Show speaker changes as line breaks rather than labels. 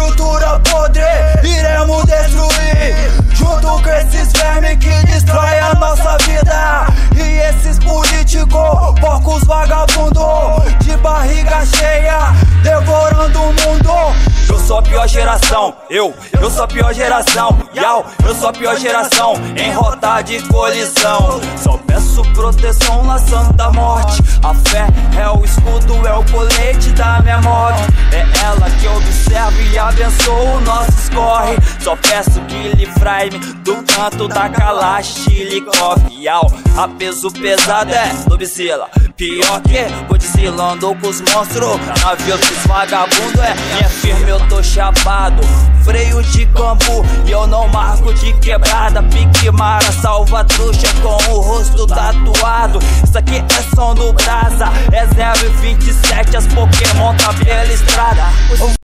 estrutura podre iremos destruir, junto com esses vermes que destrói a nossa vida. E esses políticos, porcos vagabundos, de barriga cheia, devorando o mundo. Eu sou a pior geração, eu sou a pior geração, eu sou a pior geração, em rota de colisão. Só peço proteção na santa morte, a fé é o escudo, é o colete da minha morte. É ela que observa e abençoa o nosso escorre. Só peço que livrai-me do canto da Kalashnikov. A peso pesado é Lobzilla, pior que Godzilla. Andou com os monstros, navio dos vagabundo é minha firme, eu tô chapado. Freio de campo e eu não marco de quebrada. Pique mara, salva trouxa com o rosto tatuado. Isso aqui é som do brasa, é 0,27, as Pokémon tá pela estrada.